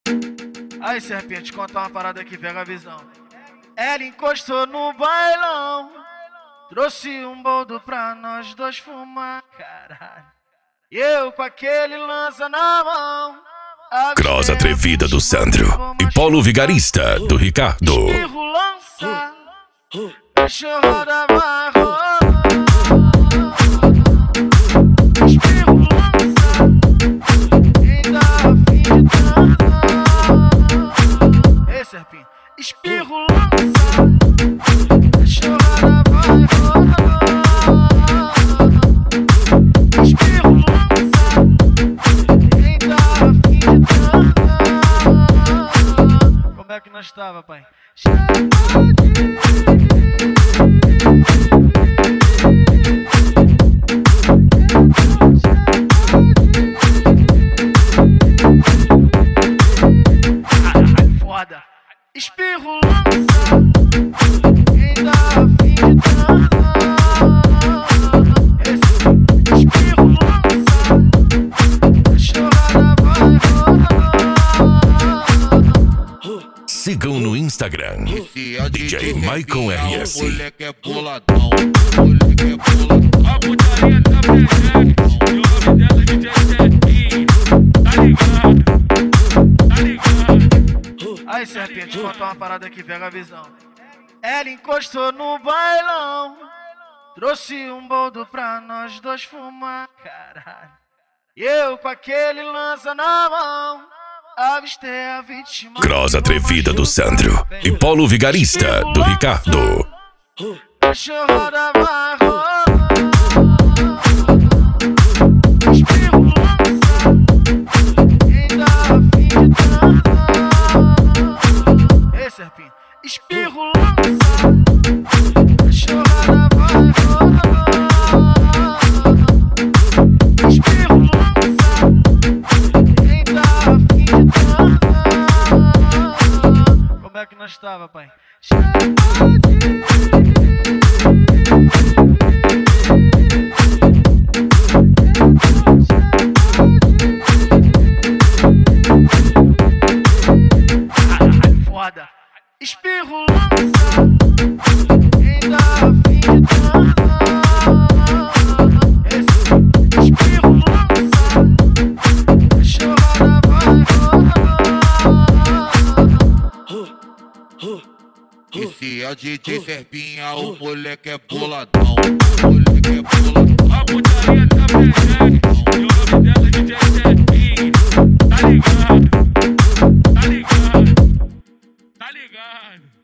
Aí, Serpinha, te contar uma parada aqui, pega a visão. Ela encostou no bailão, trouxe um boldo pra nós dois fumar, caralho. E eu com aquele lança na mão. Cross Atrevida do Sandro e Paulo Vigarista do Ricardo. Espirro lança, deixa roda vai rolar. Espirro lança, ainda afim de transar. Ei, Serpinha, espirro lança, deixa roda vai rolar. Espirro lança, ainda afim de transar. Como é que nós tava, pai? Foda. Espirro lança, ainda afim de transar. Espirro lança, chorada vai rolar. Sigam no Instagram DJ Maicon RS. Moleque é boladão, moleque é boladão. A putaria tá presente, e o nome dela é DJ Serpinha. Tá ligado? Tá ligado? Aí, Serpinha, te contar uma parada aqui, pega a visão. Ela encostou no bailão, trouxe um boldo pra nós dois fumar, caralho. E eu com aquele lança na mão, avistei a vítima. Cross Atrevida do Sandro e Paulo Vigarista do Ricardo. Deixa roda vai rolar. Espirro lança, ainda afim de transar. Ei, Serpinha, espirro lança, deixa roda vai rolar. Espirro lança, ainda afim de transar. Como é que nós tava, pai? Foda. Espirro lança, ainda afim de transar. Espirro lança, chorada vai rolar. Esse é o DJ Serpinha, o moleque é boladão, moleque é boladão. A putaria tá presente, e o nome dela é DJ Serpinha. Tá ligado? Tá ligado? Tá ligado?